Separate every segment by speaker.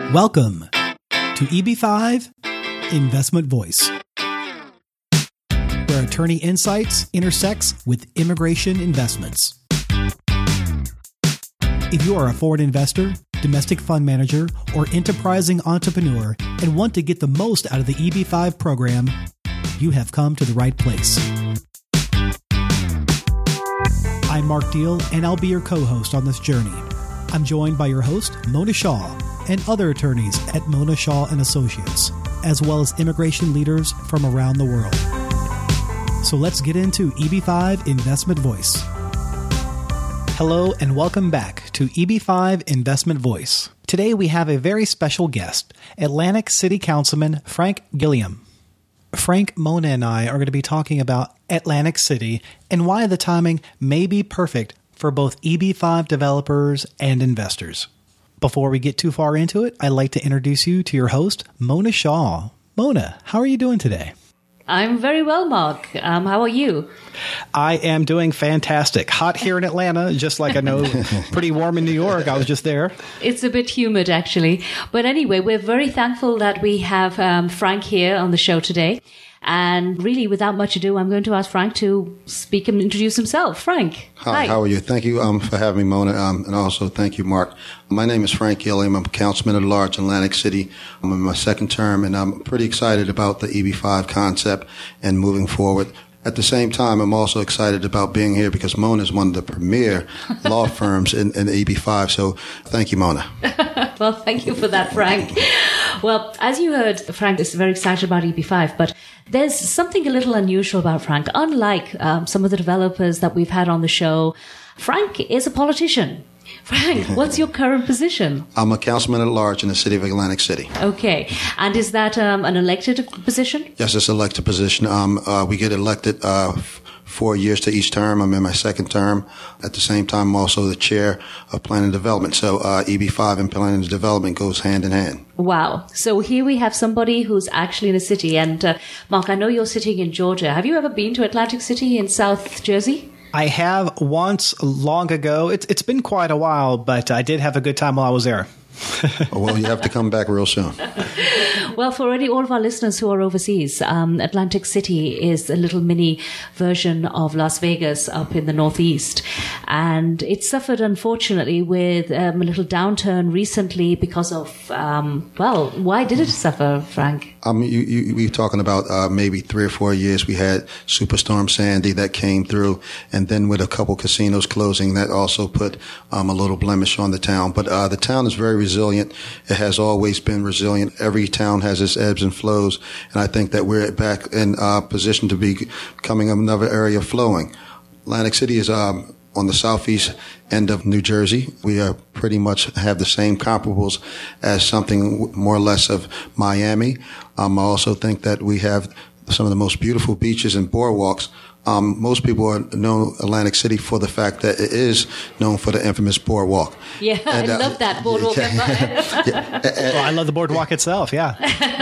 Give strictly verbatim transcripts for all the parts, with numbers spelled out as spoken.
Speaker 1: Welcome to E B five Investment Voice, where attorney insights intersects with immigration investments. If you are a foreign investor, domestic fund manager, or enterprising entrepreneur and want to get the most out of the E B five program, you have come to the right place. I'm Mark Deal, and I'll be your co-host on this journey. I'm joined by your host, Mona Shaw, and other attorneys at Mona Shaw and Associates, as well as immigration leaders from around the world. So let's get into E B five Investment Voice. Hello and welcome back to E B five Investment Voice. Today we have a very special guest, Atlantic City Councilman Frank Gilliam. Frank, Mona, and I are going to be talking about Atlantic City and why the timing may be perfect for both E B five developers and investors. Before we get too far into it, I'd like to introduce you to your host, Mona Shaw. Mona, how are you doing today?
Speaker 2: I'm very well, Mark. Um, how are you?
Speaker 1: I am doing fantastic. Hot here in Atlanta, just like I know, pretty warm in New York. I was just there.
Speaker 2: It's a bit humid, actually. But anyway, we're very thankful that we have um, Frank here on the show today. And really, without much ado, I'm going to ask Frank to speak and introduce himself. Frank.
Speaker 3: Hi,
Speaker 2: hi.
Speaker 3: How are you? Thank you um, for having me, Mona. Um, and also, thank you, Mark. My name is Frank Gilliam. I'm a councilman at large in Atlantic City. I'm in my second term, and I'm pretty excited about the E B five concept and moving forward. At the same time, I'm also excited about being here because Mona is one of the premier law firms in, in E B five. So thank you, Mona.
Speaker 2: Well, thank you for that, Frank. Well, as you heard, Frank is very excited about E B five, but there's something a little unusual about Frank. Unlike um, some of the developers that we've had on the show, Frank is a politician. Frank, what's your current position?
Speaker 3: I'm a councilman at large in the city of Atlantic City.
Speaker 2: Okay. And is that um, an elected position?
Speaker 3: Yes, it's an elected position. Um, uh, we get elected uh, f- four years to each term. I'm in my second term. At the same time, I'm also the chair of Planning and Development. So uh, E B five and Planning and Development goes hand in hand.
Speaker 2: Wow. So here we have somebody who's actually in a city. And uh, Mark, I know you're sitting in Georgia. Have you ever been to Atlantic City in South Jersey?
Speaker 1: I have once long ago. It's It's been quite a while, but I did have a good time while I was there.
Speaker 3: Well, you have to come back real soon.
Speaker 2: Well, for already all of our listeners who are overseas, um, Atlantic City is a little mini version of Las Vegas up in the Northeast. And it suffered, unfortunately, with um, a little downturn recently because of, um, well, why did it suffer, Frank?
Speaker 3: Um, you, you, we're talking about uh, maybe three or four years. We had Superstorm Sandy that came through, and then with a couple casinos closing, that also put um, a little blemish on the town. But uh, the town is very resilient. It has always been resilient. Every town has its ebbs and flows, and I think that we're back in uh, position to be becoming another area flowing. Atlantic City is um, on the southeast end of New Jersey. We are pretty much have the same comparables as something more or less of Miami. Um, I also think that we have some of the most beautiful beaches and boardwalks. Um, most people are know Atlantic City for the fact that it is known for the infamous boardwalk.
Speaker 2: Yeah,
Speaker 3: and,
Speaker 2: I
Speaker 3: uh,
Speaker 2: love that boardwalk.
Speaker 3: yeah, yeah, and,
Speaker 1: Well, I love the boardwalk itself, yeah.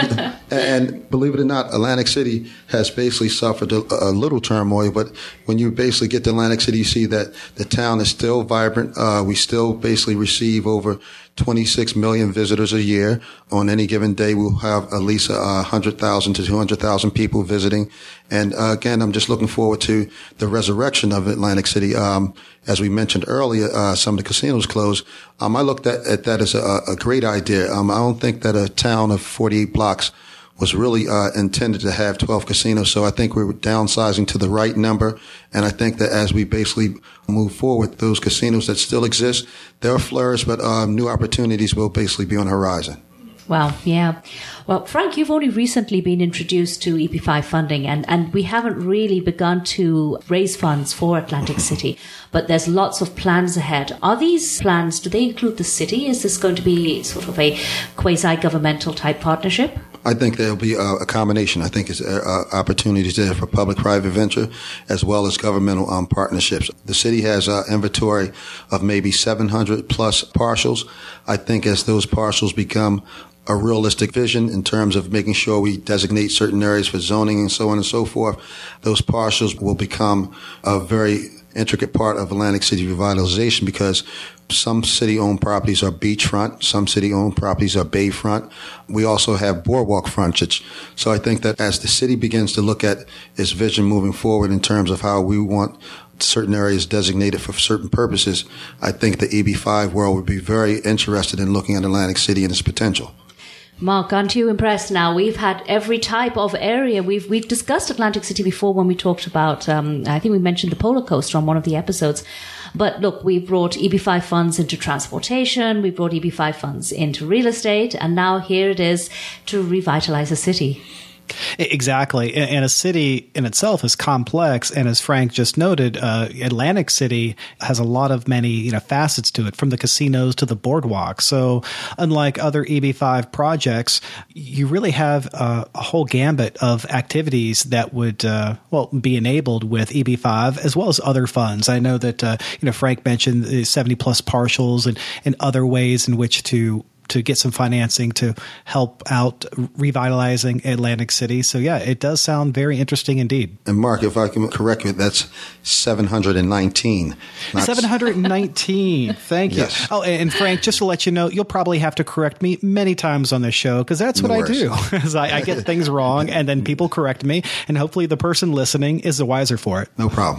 Speaker 3: and believe it or not, Atlantic City has basically suffered a, a little turmoil, but when you basically get to Atlantic City, you see that the town is still vibrant. Uh, we still basically receive over twenty-six million visitors a year. On any given day, we'll have at least one hundred thousand to two hundred thousand people visiting. And uh, again, I'm just looking forward to the resurrection of Atlantic City. Um, as we mentioned earlier, uh, some of the casinos closed. Um, I looked at, at that as a, a great idea. Um, I don't think that a town of forty-eight blocks was really uh, intended to have twelve casinos. So I think we were downsizing to the right number. And I think that as we basically move forward, those casinos that still exist, they'll flourish, but um, new opportunities will basically be on the horizon.
Speaker 2: Wow, yeah. Well, Frank, you've only recently been introduced to E B five funding, and, and we haven't really begun to raise funds for Atlantic City, but there's lots of plans ahead. Are these plans, do they include the city? Is this going to be sort of a quasi-governmental type partnership?
Speaker 3: I think there'll be a, a combination. I think it's uh, opportunities there for public-private venture as well as governmental um, partnerships. The city has an inventory of maybe seven hundred plus parcels. I think as those parcels become a realistic vision in terms of making sure we designate certain areas for zoning and so on and so forth, those parcels will become a very intricate part of Atlantic City revitalization because some city-owned properties are beachfront, some city-owned properties are bayfront. We also have boardwalk frontage. So I think that as the city begins to look at its vision moving forward in terms of how we want certain areas designated for certain purposes, I think the E B five world would be very interested in looking at Atlantic City and its potential.
Speaker 2: Mark, aren't you impressed now? We've had every type of area. We've we've discussed Atlantic City before when we talked about, um, I think we mentioned the Polar Coaster on one of the episodes. But look, we brought E B five funds into transportation, we brought E B five funds into real estate, and now here it is to revitalize a city.
Speaker 1: Exactly. And a city in itself is complex. And as Frank just noted, uh, Atlantic City has a lot of many, you know, facets to it, from the casinos to the boardwalk. So unlike other E B five projects, you really have uh, a whole gambit of activities that would, uh, well, be enabled with E B five as well as other funds. I know that, uh, you know, Frank mentioned the seventy plus partials and, and other ways in which to to get some financing to help out revitalizing Atlantic City. So, yeah, it does sound very interesting indeed.
Speaker 3: And, Mark, if I can correct you, that's seven hundred nineteen.
Speaker 1: seven hundred nineteen. Thank you.
Speaker 3: Yes.
Speaker 1: Oh, and Frank, just to let you know, you'll probably have to correct me many times on this show because that's what
Speaker 3: no
Speaker 1: I do. Is I, I get things wrong, and then people correct me, and hopefully the person listening is the wiser for it.
Speaker 3: No problem.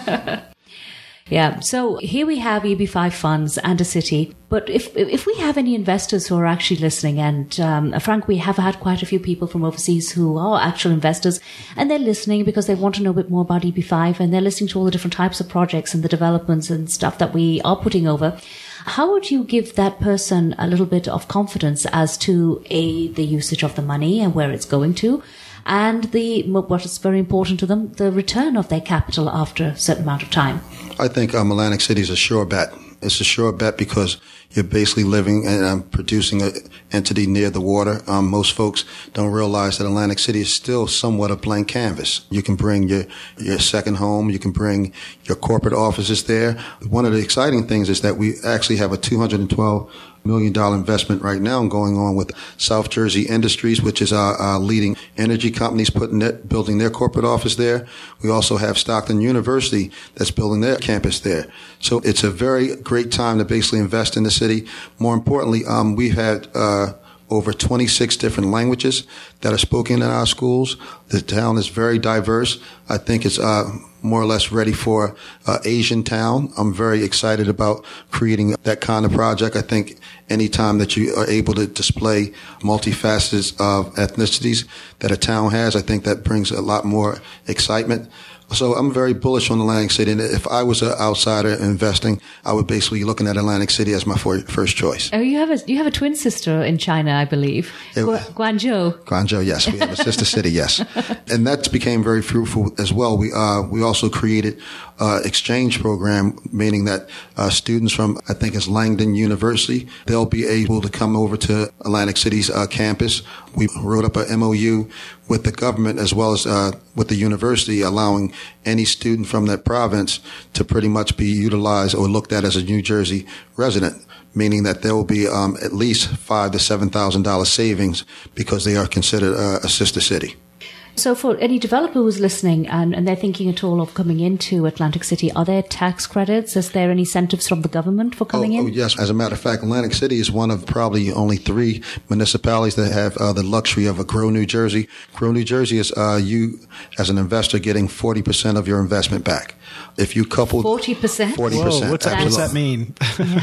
Speaker 2: Yeah. So here we have E B five funds and a city. But if if we have any investors who are actually listening, and um, Frank, we have had quite a few people from overseas who are actual investors, and they're listening because they want to know a bit more about E B five, and they're listening to all the different types of projects and the developments and stuff that we are putting over. How would you give that person a little bit of confidence as to A, the usage of the money and where it's going to, and the what is very important to them, the return of their capital after a certain amount of time?
Speaker 3: I think um, Atlantic City is a sure bet. It's a sure bet because you're basically living and um, producing an entity near the water. Um, most folks don't realize that Atlantic City is still somewhat a blank canvas. You can bring your, your second home. You can bring your corporate offices there. One of the exciting things is that we actually have a two hundred twelve million dollars investment right now going on with South Jersey Industries, which is our, our leading energy companies putting it, building their corporate office there. We also have Stockton University that's building their campus there. So it's a very great time to basically invest in the city. More importantly, um, we've had uh over twenty-six different languages that are spoken in our schools. The town is very diverse. I think it's uh more or less ready for uh, Asian town. I'm very excited about creating that kind of project. I think anytime that you are able to display multifacets of ethnicities that a town has, I think that brings a lot more excitement. So I'm very bullish on Atlantic City. And if I was an outsider investing, I would basically be looking at Atlantic City as my for, first choice.
Speaker 2: Oh, you have a you have a twin sister in China, I believe. It, Gu- Guangzhou.
Speaker 3: Guangzhou, yes. We have a sister city, yes. And that became very fruitful as well. We uh, we also created uh exchange program, meaning that uh, students from, I think it's Langdon University, they'll be able to come over to Atlantic City's uh, campus. We wrote up an M O U with the government as well as uh, with the university, allowing any student from that province to pretty much be utilized or looked at as a New Jersey resident, meaning that there will be um, at least five to seven thousand dollars savings because they are considered uh, a sister city.
Speaker 2: So for any developer who's listening and, and they're thinking at all of coming into Atlantic City, are there tax credits? Is there any incentives from the government for coming
Speaker 3: oh,
Speaker 2: in?
Speaker 3: Oh, yes. As a matter of fact, Atlantic City is one of probably only three municipalities that have uh, the luxury of a Grow New Jersey. Grow New Jersey is uh, you, as an investor, getting forty percent of your investment back. If you couple
Speaker 2: forty percent?
Speaker 3: forty percent.
Speaker 1: Whoa, what's that, what's that mean?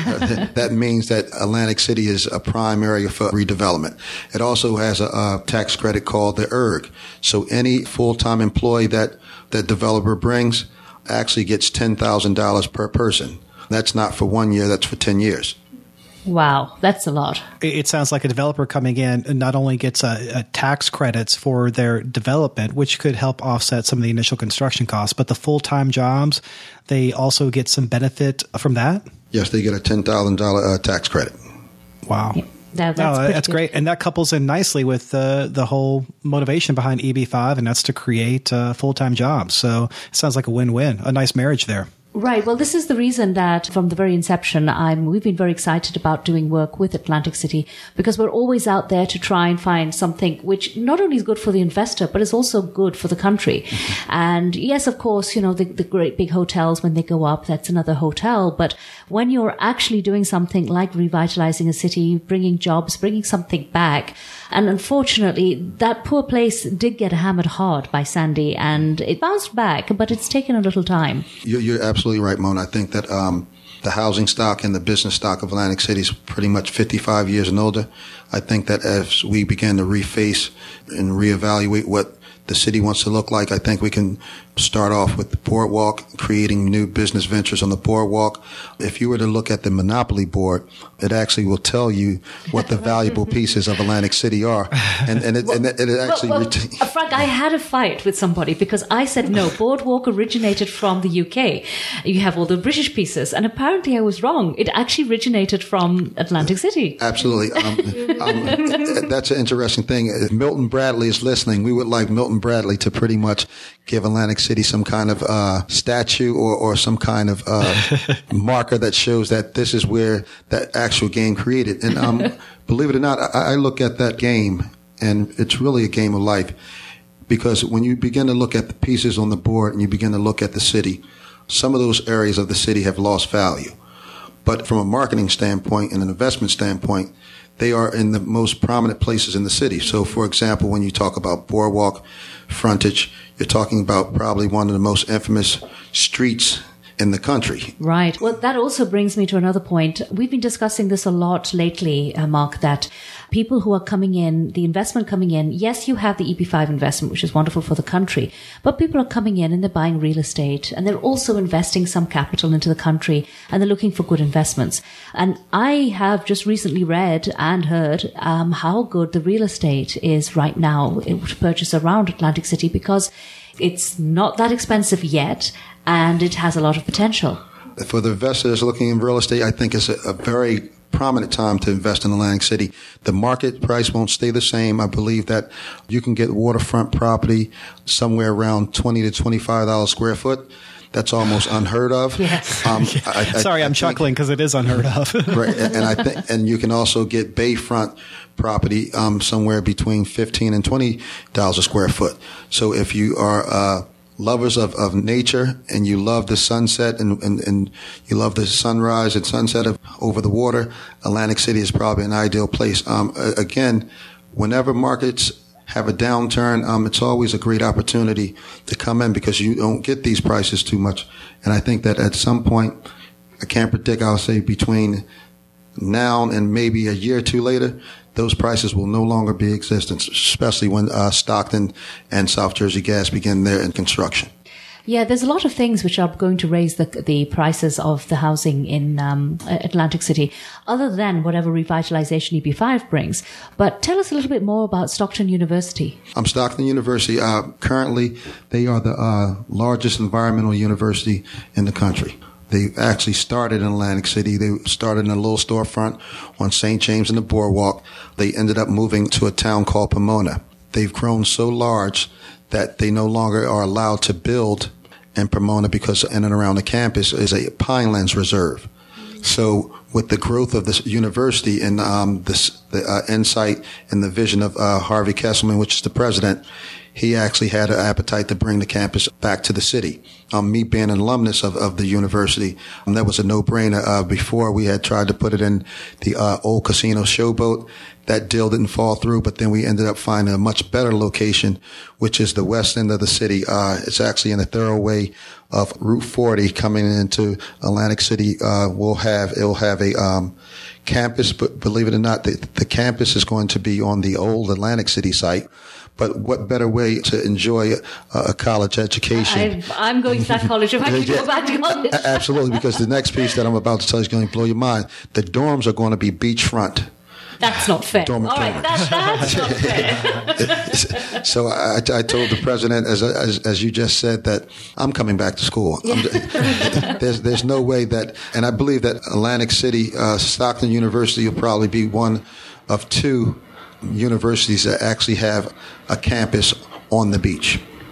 Speaker 3: That means that Atlantic City is a prime area for redevelopment. It also has a, a tax credit called the E R G. So any full-time employee that that developer brings actually gets ten thousand dollars per person. That's not for one year, that's for ten years.
Speaker 2: Wow, that's a lot.
Speaker 1: It sounds like a developer coming in and not only gets a, a tax credits for their development, which could help offset some of the initial construction costs, but the full-time jobs, they also get some benefit from that?
Speaker 3: Yes, they get a ten thousand dollars uh, tax credit.
Speaker 1: Wow.
Speaker 2: Yeah. No, that's,
Speaker 1: no, that's
Speaker 2: good.
Speaker 1: great. And that couples in nicely with uh, the whole motivation behind E B five, and that's to create uh, full-time jobs. So it sounds like a win-win, a nice marriage there.
Speaker 2: Right. Well, this is the reason that from the very inception, I'm, we've been very excited about doing work with Atlantic City, because we're always out there to try and find something which not only is good for the investor, but is also good for the country. And yes, of course, you know, the, the great big hotels, when they go up, that's another hotel. But when you're actually doing something like revitalizing a city, bringing jobs, bringing something back, and unfortunately, that poor place did get hammered hard by Sandy, and it bounced back, but it's taken a little time.
Speaker 3: You're, you're absolutely right, Mona. I think that um, the housing stock and the business stock of Atlantic City is pretty much fifty-five years and older. I think that as we begin to reface and reevaluate what the city wants to look like, I think we can start off with the boardwalk, creating new business ventures on the boardwalk. If you were to look at the Monopoly board, it actually will tell you what the valuable pieces of Atlantic City are. And, and, it, well, and it, it actually...
Speaker 2: Well, well, ret- Frank, I had a fight with somebody because I said, no, boardwalk originated from the U K. You have all the British pieces. And apparently I was wrong. It actually originated from Atlantic City.
Speaker 3: Absolutely. Um, um, that's an interesting thing. If Milton Bradley is listening, we would like Milton Bradley to pretty much give Atlantic City some kind of uh, statue or, or some kind of uh, marker that shows that this is where that actual game created. And um, believe it or not, I, I look at that game, and it's really a game of life, because when you begin to look at the pieces on the board and you begin to look at the city, some of those areas of the city have lost value. But from a marketing standpoint and an investment standpoint, they are in the most prominent places in the city. So, for example, when you talk about boardwalk frontage, you're talking about probably one of the most infamous streets in the country.
Speaker 2: Right. Well, that also brings me to another point. We've been discussing this a lot lately, uh, Mark, that people who are coming in, the investment coming in, yes, you have the E P five investment, which is wonderful for the country, but people are coming in and they're buying real estate, and they're also investing some capital into the country, and they're looking for good investments. And I have just recently read and heard um, how good the real estate is right now to purchase around Atlantic City, because it's not that expensive yet, and it has a lot of potential.
Speaker 3: For the investors looking in real estate, I think it's a, a very prominent time to invest in Atlantic City. The market price won't stay the same. I believe that you can get waterfront property somewhere around twenty to twenty-five dollars square foot. That's almost unheard of.
Speaker 2: Yes.
Speaker 1: Um, I, I, Sorry, I'm I chuckling because it is unheard of.
Speaker 3: Right, and I think, and you can also get bayfront property um, somewhere between fifteen and twenty dollars a square foot. So if you are uh, lovers of, of nature and you love the sunset and, and, and you love the sunrise and sunset of, over the water, Atlantic City is probably an ideal place. Um, again, whenever markets have a downturn, um, it's always a great opportunity to come in because you don't get these prices too much. And I think that at some point, I can't predict, I'll say between now and maybe a year or two later, those prices will no longer be in existence, especially when uh, Stockton and South Jersey Gas begin their in construction.
Speaker 2: Yeah, there's a lot of things which are going to raise the the prices of the housing in um, Atlantic City, other than whatever revitalization E P five brings. But tell us a little bit more about Stockton University.
Speaker 3: Um, Stockton University, uh, currently, they are the uh, largest environmental university in the country. They actually started in Atlantic City. They started in a little storefront on Saint James and the Boardwalk. They ended up moving to a town called Pomona. They've grown so large that they no longer are allowed to build in Pomona because in and around the campus is a Pinelands Reserve. So with the growth of this university and um, this, the uh, insight and the vision of uh, Harvey Kesselman, which is the president, he actually had an appetite to bring the campus back to the city. Um, me being an alumnus of, of the university, um, that was a no-brainer. Uh, before we had tried to put it in the uh, old casino Showboat. That deal didn't fall through, but then we ended up finding a much better location, which is the west end of the city. Uh, it's actually in a thoroughway of Route forty coming into Atlantic City. Uh, we'll have, it'll have a, um, campus, but believe it or not, the, the campus is going to be on the old Atlantic City site. But what better way to enjoy a, a college education?
Speaker 2: I, I'm going to that college. If I can go back to college.
Speaker 3: Absolutely, because the next piece that I'm about to tell you is going to blow your mind. The dorms are going to be beachfront.
Speaker 2: That's not fair.
Speaker 3: Dormitory.
Speaker 2: All right, that, that's not fair.
Speaker 3: So I, I told the president, as, as as you just said, that I'm coming back to school. Yeah. there's there's no way that, and I believe that Atlantic City, uh, Stockton University will probably be one of two universities that actually have a campus on the beach.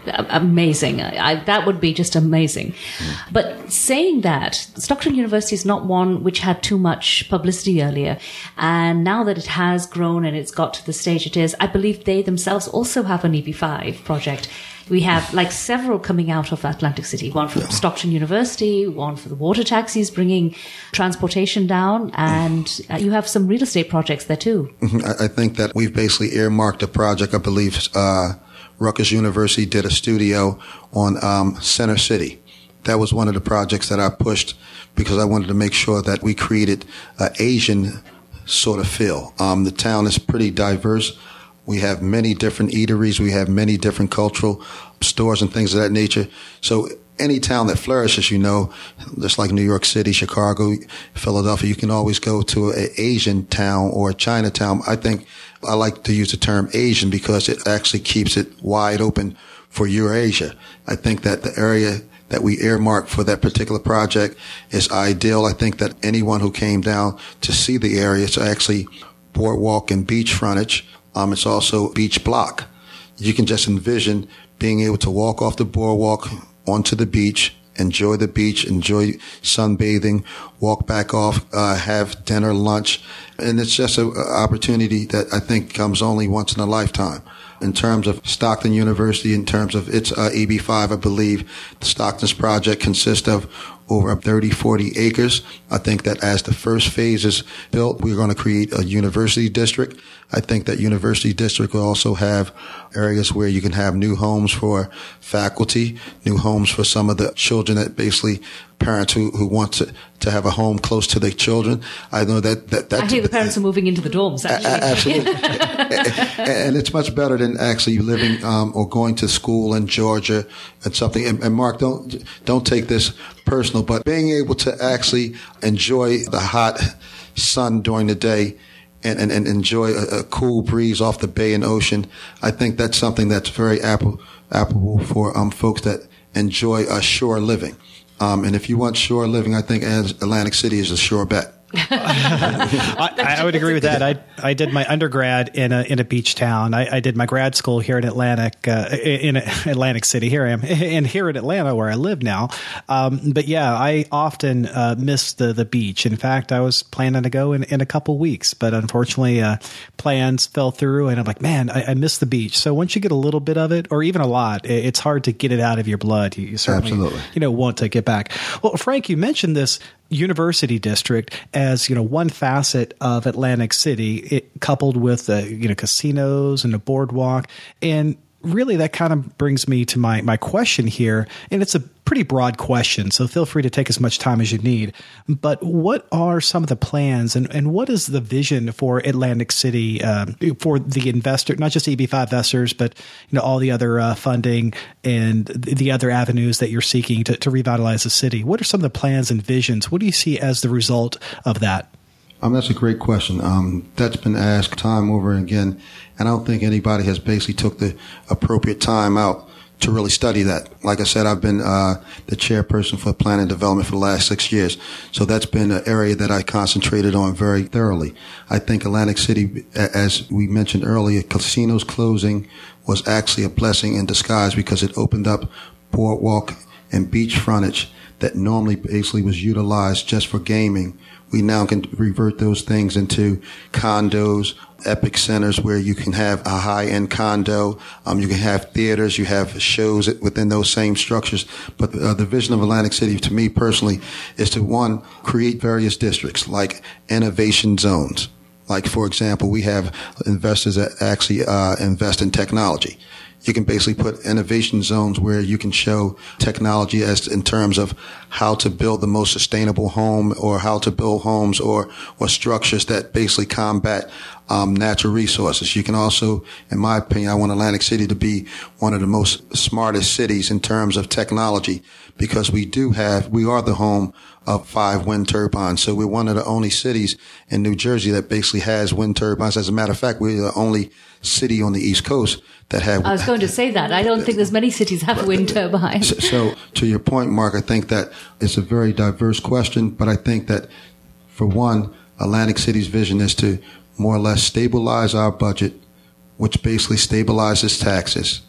Speaker 2: amazing. I, that would be just amazing. Mm. But saying that, Stockton University is not one which had too much publicity earlier. And now that it has grown and it's got to the stage it is, I believe they themselves also have an E B five project. We have like several coming out of Atlantic City, one from yeah. Stockton University, one for the water taxis, bringing transportation down, and uh, you have some real estate projects there too.
Speaker 3: Mm-hmm. I think that we've basically earmarked a project. I believe uh, Rutgers University did a studio on um, Center City. That was one of the projects that I pushed because I wanted to make sure that we created an Asian sort of feel. Um, the town is pretty diverse. We have many different eateries. We have many different cultural stores and things of that nature. So any town that flourishes, you know, just like New York City, Chicago, Philadelphia, you can always go to an Asian town or a Chinatown. I think I like to use the term Asian because it actually keeps it wide open for Eurasia. I think that the area that we earmarked for that particular project is ideal. I think that anyone who came down to see the area, it's actually boardwalk and beach frontage. Um, it's also beach block. You can just envision being able to walk off the boardwalk onto the beach, enjoy the beach, enjoy sunbathing, walk back off, uh, have dinner, lunch. And it's just an opportunity that I think comes only once in a lifetime. In terms of Stockton University, in terms of its uh, E B five, I believe the Stockton's project consists of over thirty, forty acres. I think that as the first phase is built, we're going to create a university district. I think that university district will also have areas where you can have new homes for faculty, new homes for some of the children that basically parents who, who want to, to have a home close to their children. I know that, that, that
Speaker 2: I hear the parents are moving into the dorms, actually.
Speaker 3: Absolutely. And it's much better than actually living, um, or going to school in Georgia and something. And, and Mark, don't, don't take this personal, but being able to actually enjoy the hot sun during the day and, and, and enjoy a, a cool breeze off the bay and ocean, I think that's something that's very apple, applicable for um, folks that enjoy a shore living. Um, and if you want shore living, I think Atlantic City is a sure bet.
Speaker 1: I, I would agree with that. I I did my undergrad in a in a beach town. I, I did my grad school here in Atlantic uh, in Atlantic City. Here I am, and here in Atlanta where I live now. Um, but yeah, I often uh, miss the the beach. In fact, I was planning to go in, in a couple weeks, but unfortunately, uh, plans fell through. And I'm like, man, I, I miss the beach. So once you get a little bit of it, or even a lot, it, it's hard to get it out of your blood. You, you certainly,
Speaker 3: Absolutely.
Speaker 1: you know, want to get back. Well, Frank, you mentioned this university district as, you know, one facet of Atlantic City, it, coupled with the, you know, casinos and the boardwalk. And really that kind of brings me to my, my question here. And it's a pretty broad question, so feel free to take as much time as you need. But what are some of the plans and, and what is the vision for Atlantic City, um, for the investor, not just E B five investors, but, you know, all the other uh, funding and the other avenues that you're seeking to, to revitalize the city? What are some of the plans and visions? What do you see as the result of that?
Speaker 3: Um, that's a great question. Um, that's been asked time over again, and I don't think anybody has basically took the appropriate time out to really study that. Like I said, I've been uh, the chairperson for planning and development for the last six years, so that's been an area that I concentrated on very thoroughly. I think Atlantic City, as we mentioned earlier, casinos closing was actually a blessing in disguise because it opened up boardwalk and beach frontage that normally basically was utilized just for gaming. We now can revert those things into condos, epic centers where you can have a high-end condo. Um, you can have theaters. You have shows within those same structures. But uh, the vision of Atlantic City, to me personally, is to, one, create various districts like innovation zones. Like, for example, we have investors that actually uh, invest in technology. You can basically put innovation zones where you can show technology as in terms of how to build the most sustainable home or how to build homes or, or structures that basically combat um, natural resources. You can also, in my opinion, I want Atlantic City to be one of the most smartest cities in terms of technology because we do have, we are the home of five wind turbines. So we're one of the only cities in New Jersey that basically has wind turbines. As a matter of fact, we're the only city on the East Coast that have.
Speaker 2: I was going to say that. I don't think there's many cities that have wind turbines.
Speaker 3: So, so to your point, Mark, I think that it's a very diverse question, but I think that for one, Atlantic City's vision is to more or less stabilize our budget, which basically stabilizes taxes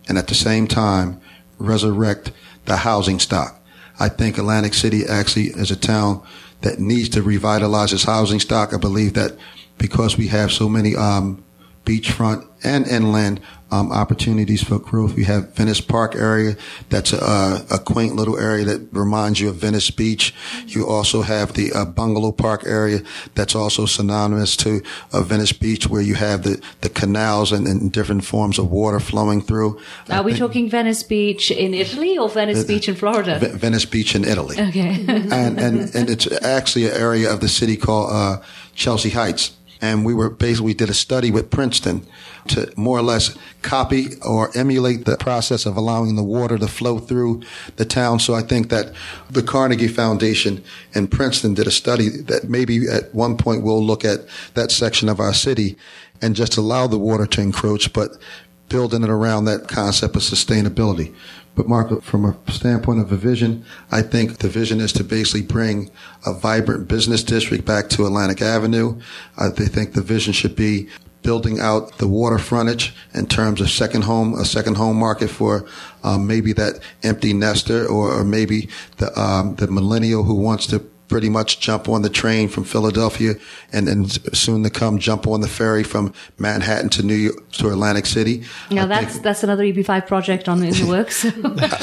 Speaker 3: and at the same time resurrect the housing stock. I think Atlantic City actually is a town that needs to revitalize its housing stock. I believe that because we have so many um, beachfront and inland um, opportunities for growth. We have Venice Park area. That's a, a quaint little area that reminds you of Venice Beach. You also have the uh, Bungalow Park area that's also synonymous to uh, Venice Beach, where you have the, the canals and, and different forms of water flowing through.
Speaker 2: Are I we talking Venice Beach in Italy or Venice uh, Beach in Florida?
Speaker 3: V- Venice Beach in Italy.
Speaker 2: Okay.
Speaker 3: and, and, and it's actually an area of the city called uh, Chelsea Heights. And we were basically, we did a study with Princeton to more or less copy or emulate the process of allowing the water to flow through the town. So I think that the Carnegie Foundation and Princeton did a study that maybe at one point we'll look at that section of our city and just allow the water to encroach, but building it around that concept of sustainability. But Mark, from a standpoint of a vision, I think the vision is to basically bring a vibrant business district back to Atlantic Avenue. I think the vision should be building out the water frontage in terms of second home, a second home market for um, maybe that empty nester or, or maybe the um, the millennial who wants to pretty much jump on the train from Philadelphia and, and soon to come jump on the ferry from Manhattan to New York to Atlantic City.
Speaker 2: Now I that's think, that's another E B five project on in the works. I,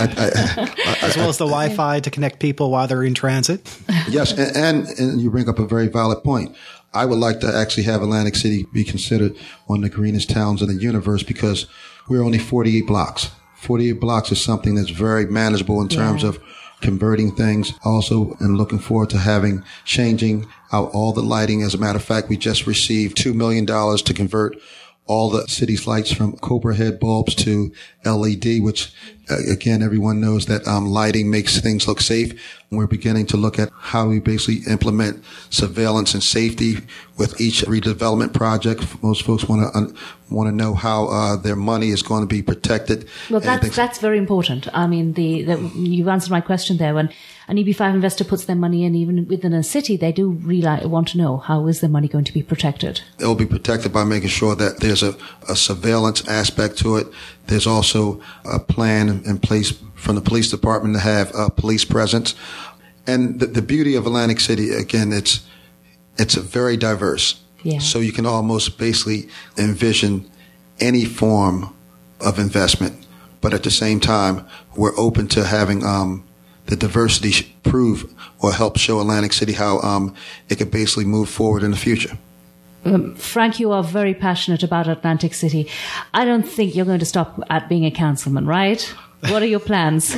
Speaker 1: I, I, as well as the Wi-Fi to connect people while they're in transit.
Speaker 3: Yes, and, and, and you bring up a very valid point. I would like to actually have Atlantic City be considered one of the greenest towns in the universe because we're only forty-eight blocks. forty-eight blocks is something that's very manageable in terms yeah. of converting things also, and looking forward to having changing out all the lighting. As a matter of fact, we just received two million dollars to convert all the city's lights from Cobra head bulbs to L E D, which uh, again, everyone knows that um, lighting makes things look safe. And we're beginning to look at how we basically implement surveillance and safety with each redevelopment project. Most folks want to un- want to know how uh, their money is going to be protected.
Speaker 2: Well, that's that's very important. I mean, the, the you've answered my question there. When an E B five investor puts their money in, even within a city, they do really want to know how is their money going to be protected.
Speaker 3: It will be protected by making sure that there's a, a surveillance aspect to it. There's also a plan in place from the police department to have a police presence. And the, the beauty of Atlantic City, again, it's it's very diverse.
Speaker 2: Yeah.
Speaker 3: So you can almost basically envision any form of investment. But at the same time, we're open to having um, the diversity prove or help show Atlantic City how um, it could basically move forward in the future.
Speaker 2: Um, Frank, you are very passionate about Atlantic City. I don't think you're going to stop at being a councilman, right? What are your plans?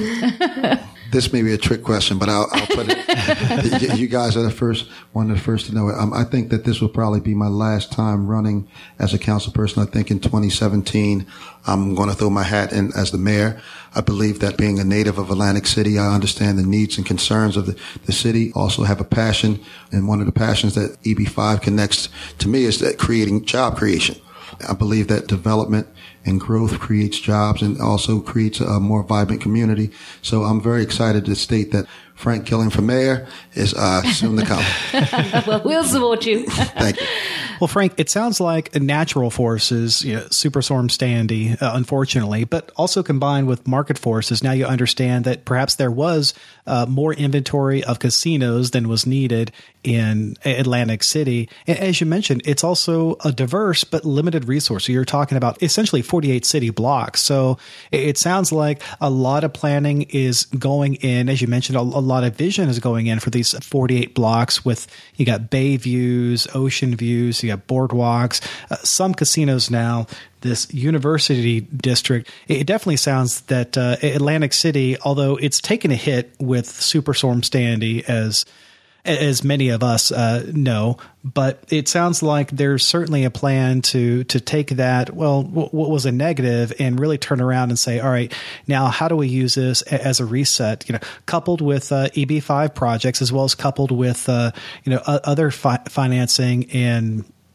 Speaker 3: This may be a trick question, but I'll, I'll put it. You guys are the first, one of the first to know it. Um, I think that this will probably be my last time running as a council person. I think in twenty seventeen, I'm going to throw my hat in as the mayor. I believe that being a native of Atlantic City, I understand the needs and concerns of the, the city. Also have a passion, and one of the passions that E B five connects to me is that creating job creation. I believe that development and growth creates jobs and also creates a more vibrant community. So I'm very excited to state that Frank Killing for mayor is uh, soon to come.
Speaker 2: Well, we'll support you.
Speaker 3: Thank you.
Speaker 1: Well, Frank, it sounds like natural forces, you know, Superstorm Sandy, uh, unfortunately, but also combined with market forces. Now you understand that perhaps there was uh, more inventory of casinos than was needed in Atlantic City. And as you mentioned, it's also a diverse but limited resource. So you're talking about essentially forty-eight city blocks. So it sounds like a lot of planning is going in. As you mentioned, a, a lot of vision is going in for these forty-eight blocks with, you got bay views, ocean views, you got boardwalks, uh, some casinos now, this university district. It definitely sounds that uh, Atlantic City, although it's taken a hit with Superstorm Sandy, as as many of us uh, know, but it sounds like there's certainly a plan to to take that, well, w- what was a negative and really turn around and say, all right, now how do we use this as a reset, you know, coupled with uh, E B five projects, as well as coupled with, uh, you know, other fi- financing and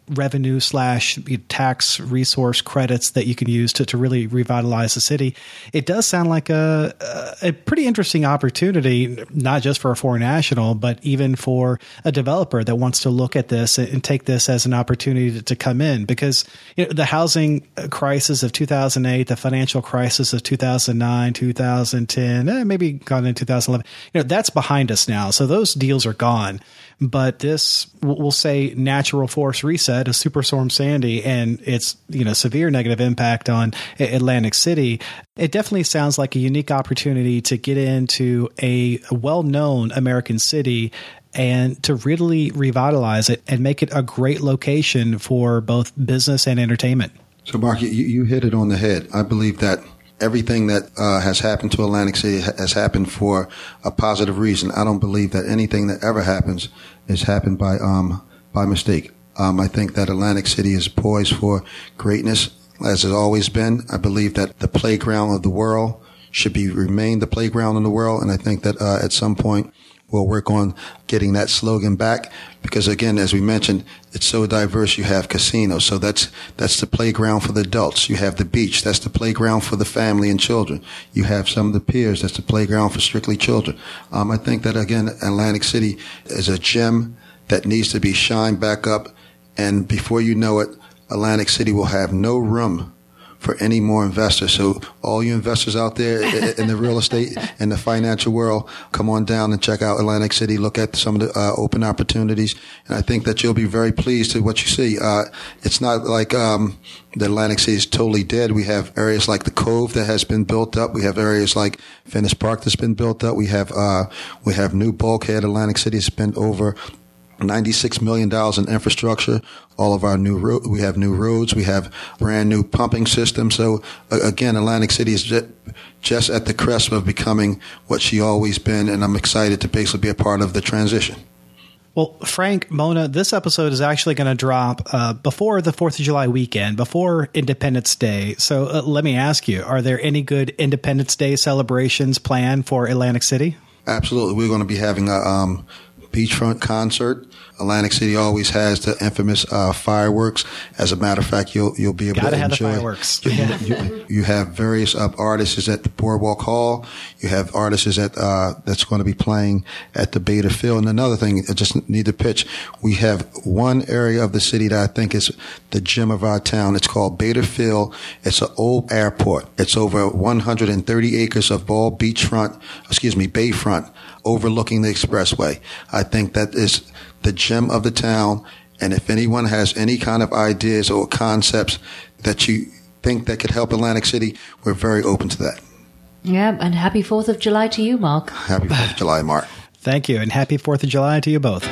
Speaker 1: revenue slash tax resource credits that you can use to, to really revitalize the city. It does sound like a, a pretty interesting opportunity, not just for a foreign national, but even for a developer that wants to look at this and take this as an opportunity to, to come in, because you know, the housing crisis of two thousand eight, the financial crisis of two thousand nine, two thousand ten, eh, maybe gone in two thousand eleven, you know, that's behind us now. So those deals are gone. But this, we'll say, natural force reset of Superstorm Sandy and its, you know, severe negative impact on Atlantic City, it definitely sounds like a unique opportunity to get into a well-known American city and to really revitalize it and make it a great location for both business and entertainment.
Speaker 3: So, Mark, you, you hit it on the head. I believe that everything that uh, has happened to Atlantic City has happened for a positive reason. I don't believe that anything that ever happens is happened by um, by mistake. Um, I think that Atlantic City is poised for greatness, as it's always been. I believe that the playground of the world should be remain the playground in the world, and I think that uh, at some point we'll work on getting that slogan back, because again, as we mentioned, it's so diverse. You have casinos, so that's that's the playground for the adults. You have the beach, that's the playground for the family and children. You have some of the piers, that's the playground for strictly children. Um, I think that again, Atlantic City is a gem that needs to be shined back up, and before you know it, Atlantic City will have no room for any more investors. So all you investors out there in the real estate and the financial world, come on down and check out Atlantic City. Look at some of the uh, open opportunities. And I think that you'll be very pleased with what you see. Uh, it's not like um, the Atlantic City is totally dead. We have areas like the Cove that has been built up. We have areas like Venice Park that's been built up. We have uh, we have new bulkhead. Atlantic City has spent over ninety-six million dollars in infrastructure. All of our new road, we have new roads. We have brand new pumping systems. So uh, again, Atlantic City is just, just at the cusp of becoming what she always been. And I'm excited to basically be a part of the transition.
Speaker 1: Well, Frank, Mona, this episode is actually going to drop uh, before the fourth of July weekend, before Independence Day. So uh, let me ask you, are there any good Independence Day celebrations planned for Atlantic City?
Speaker 3: Absolutely. We're going to be having a um, beachfront concert. Atlantic City always has the infamous uh, fireworks. As a matter of fact, you'll you'll be able
Speaker 1: Gotta
Speaker 3: to
Speaker 1: have
Speaker 3: enjoy.
Speaker 1: The fireworks.
Speaker 3: You, you, you have various uh, artists at the Boardwalk Hall. You have artists at uh, that's going to be playing at the Bader Field. And another thing, I just need to pitch. We have one area of the city that I think is the gem of our town. It's called Bader Field. It's an old airport. It's over one hundred thirty acres of all beachfront, excuse me, bayfront, overlooking the expressway. I think that is the gem of the town. And if anyone has any kind of ideas or concepts that you think that could help Atlantic City, we're very open to that.
Speaker 2: Yeah, and happy fourth of July to you, Mark.
Speaker 3: Happy fourth of July, Mark.
Speaker 1: Thank you, and happy fourth of July to you both.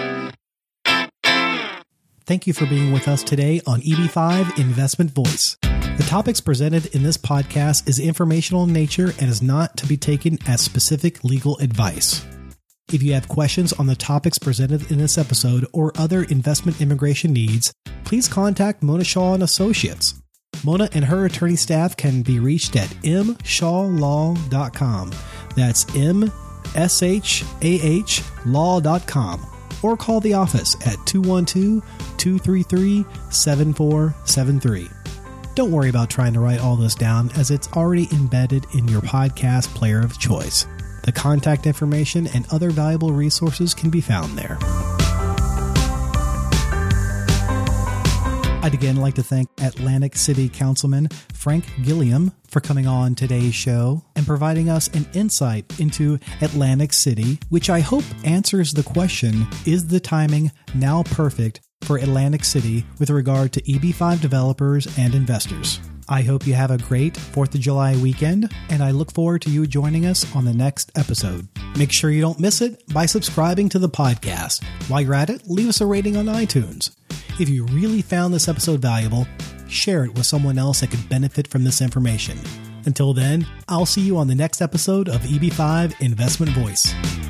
Speaker 1: Thank you for being with us today on E B five Investment Voice. The topics presented in this podcast is informational in nature and is not to be taken as specific legal advice. If you have questions on the topics presented in this episode or other investment immigration needs, please contact Mona Shaw and Associates. Mona and her attorney staff can be reached at m shaw law dot com. That's M S H A H law dot com. Or call the office at two one two, two three three, seven four seven three. Don't worry about trying to write all this down, as it's already embedded in your podcast player of choice. The contact information and other valuable resources can be found there. I'd again like to thank Atlantic City Councilman Frank Gilliam for coming on today's show and providing us an insight into Atlantic City, which I hope answers the question, is the timing now perfect for Atlantic City with regard to E B five developers and investors? I hope you have a great fourth of July weekend, and I look forward to you joining us on the next episode. Make sure you don't miss it by subscribing to the podcast. While you're at it, leave us a rating on iTunes. If you really found this episode valuable, share it with someone else that could benefit from this information. Until then, I'll see you on the next episode of E B five Investment Voice.